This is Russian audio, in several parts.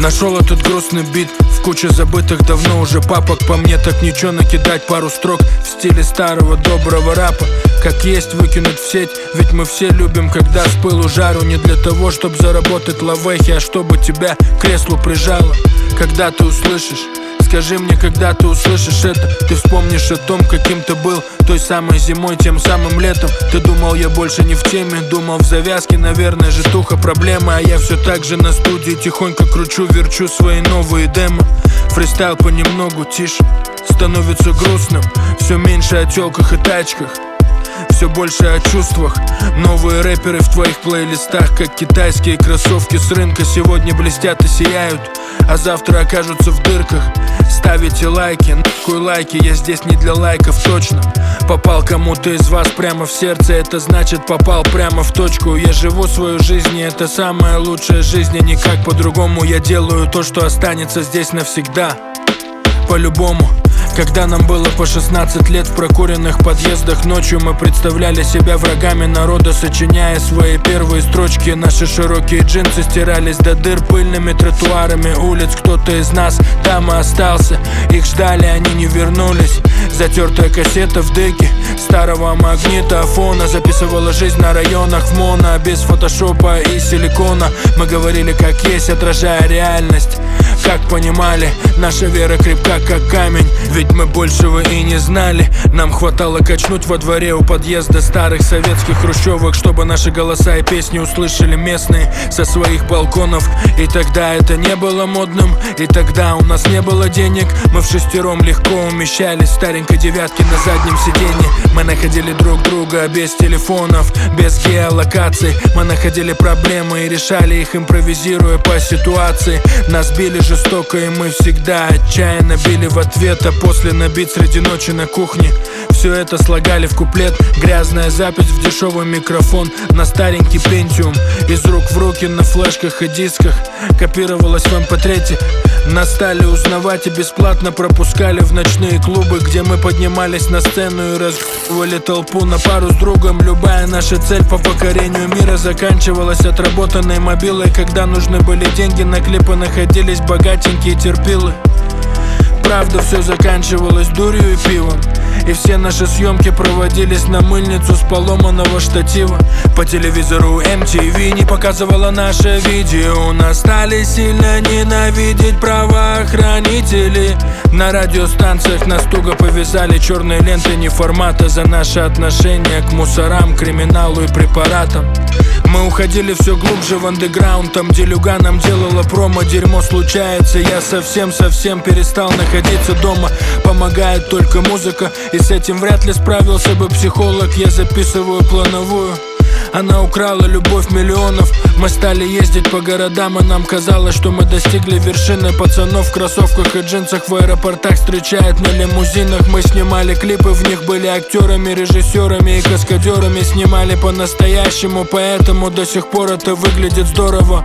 Нашел этот грустный бит в куче забытых давно уже папок. По мне так ничего накидать пару строк в стиле старого доброго рэпа. Как есть выкинуть в сеть, ведь мы все любим, когда с пылу жару. Не для того, чтобы заработать лавехи, а чтобы тебя к креслу прижало. Когда ты услышишь, скажи мне, когда ты услышишь это, ты вспомнишь о том, каким ты был той самой зимой, тем самым летом. Ты думал, я больше не в теме, думал в завязке, наверное, житуха проблема. А я все так же на студии тихонько кручу, верчу свои новые демо. Фристайл понемногу тише, становится грустным. Все меньше о тёлках и тачках, все больше о чувствах. Новые рэперы в твоих плейлистах, как китайские кроссовки с рынка. Сегодня блестят и сияют, а завтра окажутся в дырках. Ставите лайки, нахуй лайки, я здесь не для лайков точно. Попал кому-то из вас прямо в сердце, это значит попал прямо в точку. Я живу свою жизнь, и это самая лучшая жизнь, а никак по-другому. Я делаю то, что останется здесь навсегда, по-любому. Когда нам было по 16 лет, в прокуренных подъездах ночью мы представляли себя врагами народа, сочиняя свои первые строчки. Наши широкие джинсы стирались до дыр пыльными тротуарами улиц. Кто-то из нас там и остался, их ждали, они не вернулись. Затертая кассета в деке старого магнитофона записывала жизнь на районах в моно, без фотошопа и силикона. Мы говорили как есть, отражая реальность. Как понимали, наша вера крепка как камень, ведь мы большего и не знали. Нам хватало качнуть во дворе у подъезда старых советских хрущевок, чтобы наши голоса и песни услышали местные со своих балконов. И тогда это не было модным, и тогда у нас не было денег. Мы в шестером легко умещались в старенькой девятке на заднем сиденье. Мы находили друг друга без телефонов, без геолокаций. Мы находили проблемы и решали их, импровизируя по ситуации. Нас били жестоко, и мы всегда отчаянно били в ответ. А после набит среди ночи на кухне все это слагали в куплет. Грязная запись в дешевый микрофон на старенький Pentium. Из рук в руки на флешках и дисках копировалось в MP3. Нас стали узнавать и бесплатно пропускали в ночные клубы, где мы поднимались на сцену и разгружали толпу на пару с другом. Любая наша цель по покорению мира заканчивалась отработанной мобилой. Когда нужны были деньги на клипы, находились богатенькие терпилы. Правда, все заканчивалось дурью и пивом, и все наши съемки проводились на мыльницу с поломанного штатива. По телевизору MTV не показывала наше видео. Нас стали сильно ненавидеть правоохранители. На радиостанциях нас туго повязали черные ленты неформата за наши отношения к мусорам, криминалу и препаратам. Мы уходили все глубже в андеграунд, там где Люга нам делала промо. Дерьмо случается, я совсем перестал находиться дома. Помогает только музыка, и с этим вряд ли справился бы психолог. Я записываю плановую, она украла любовь миллионов. Мы стали ездить по городам, и нам казалось, что мы достигли вершины. Пацанов в кроссовках и джинсах в аэропортах встречают на лимузинах. Мы снимали клипы, в них были актерами, режиссерами и каскадерами. Снимали по-настоящему, поэтому до сих пор это выглядит здорово.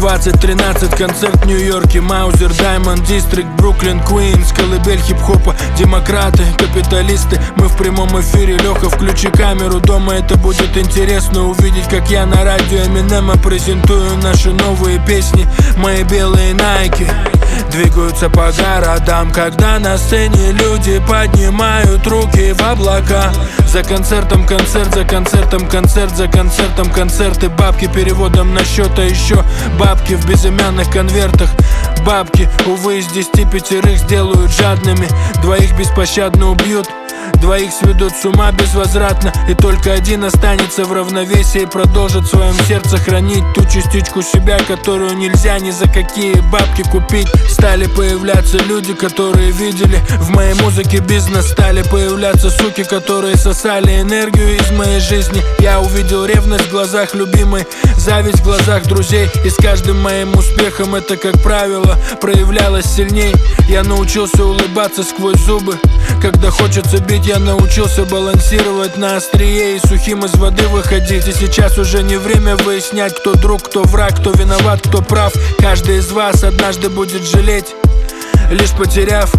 2013 концерт в Нью-Йорке, Маузер, Даймонд Дистрикт, Бруклин, Куинс, колыбель хип-хопа. Демократы, капиталисты, мы в прямом эфире. Леха, включи камеру, дома это будет интересно увидеть, как я на радио Эминема презентую наши новые песни. Мои белые найки двигаются по городам, когда на сцене люди поднимают руки в облака. За концертом концерт, за концертом концерт, за концертом концерты. Бабки переводом на счет, а еще бабки в безымянных конвертах. Бабки, увы, из 10 5 сделают жадными. Двоих беспощадно убьют, двоих сведут с ума безвозвратно, и только один останется в равновесии и продолжит в своем сердце хранить ту частичку себя, которую нельзя ни за какие бабки купить. Стали появляться люди, которые видели в моей музыке бизнес. Стали появляться суки, которые сосали энергию из моей жизни. Я увидел ревность в глазах любимой, зависть в глазах друзей, и с каждым моим успехом это, как правило, проявлялось сильней. Я научился улыбаться сквозь зубы, когда хочется бить. Я научился балансировать на острие и сухим из воды выходить. И сейчас уже не время выяснять, кто друг, кто враг, кто виноват, кто прав. Каждый из вас однажды будет жалеть, лишь потеряв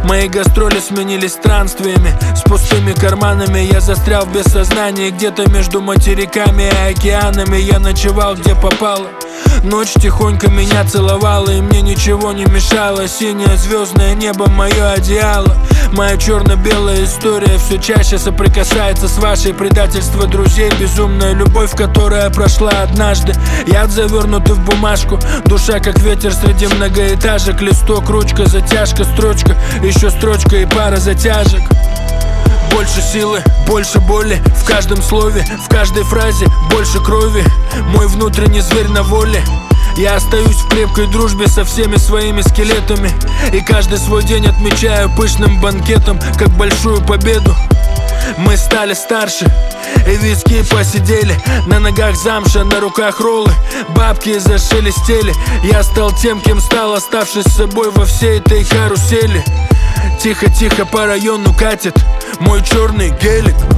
Мои гастроли сменились странствиями. С пустыми карманами я застрял в бессознании. Где-то между материками и океанами я ночевал где попало. Ночь тихонько меня целовала, и мне ничего не мешало. Синее звездное небо, мое одеяло. Моя черно-белая история все чаще соприкасается с вашей. Предательство друзей, безумная любовь, которая прошла однажды. Яд завернутый в бумажку, душа как ветер среди многоэтажек. Листок, ручка, затяжка, строчка, еще строчка и пара затяжек. Больше силы, больше боли в каждом слове, в каждой фразе больше крови. Мой внутренний зверь на воле. Я остаюсь в крепкой дружбе со всеми своими скелетами, и каждый свой день отмечаю пышным банкетом, как большую победу. Мы стали старше, и виски посидели. На ногах замша, на руках роллы, бабки зашелестели. Я стал тем, кем стал, оставшись с собой во всей этой карусели. Тихо-тихо по району катит мой черный гелик.